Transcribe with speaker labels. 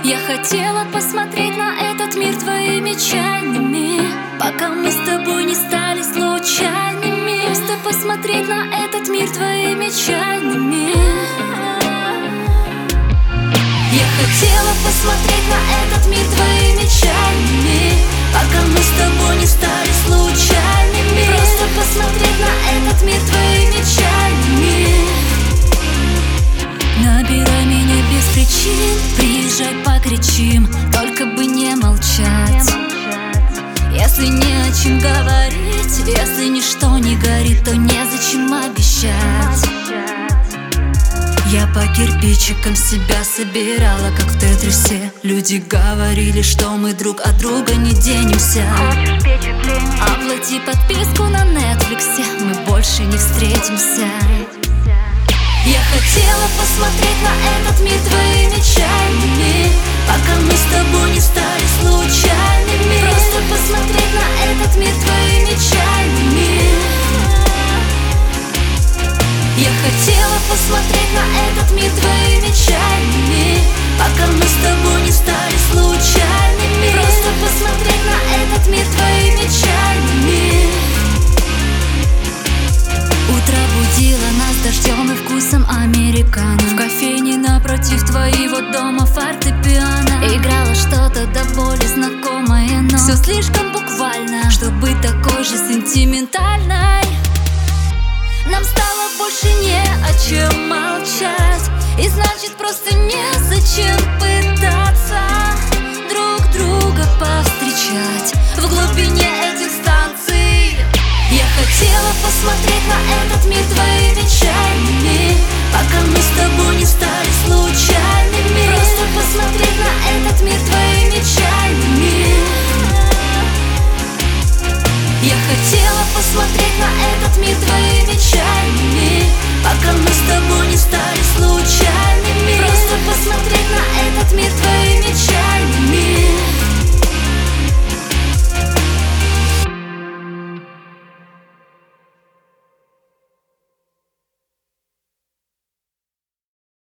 Speaker 1: Я хотела посмотреть на этот мир твоими чаями, пока мы с тобой не стали случайными. Просто посмотреть на этот мир твоими чаями. Я хотела посмотреть на этот мир твоими чаями, пока мы с тобой не стали случайными. Просто посмотреть на этот мир твоими чаями. Набирай меня без причин, приезжай, покричим, только бы не молчать. Если не о чем говорить, если ничто не горит, то незачем обещать. Я по кирпичикам себя собирала, как в Тетрисе. Люди говорили, что мы друг от друга не денемся. Оплати подписку на Netflix, мы больше не встретимся. Я хотела посмотреть на этот мир твоими чаями, пока мы с тобой не стали случайными. Просто посмотреть на этот мир твоими чаями. Я хотела посмотреть на этот мир твоими чаями, пока мы с тобой не стали случайными. Просто посмотреть на этот мир твоими чаями. Утро будило нас дождем и вкусом американо. В кофейне напротив твоего дома фортепиано играло что-то до боли знакомое, но все слишком буквально, чтобы быть такой же сентиментальной. Нам стало больше не о чем молчать, и значит просто незачем пытаться друг друга повстречать в глубине этих станций. Я хотела посмотреть на этот мир твоими чаями, пока мы с тобой не стали случайными. Просто посмотреть на этот мир твоими чаями. Я хотела посмотреть на этот мир твоими чаями, пока мы с тобой не стали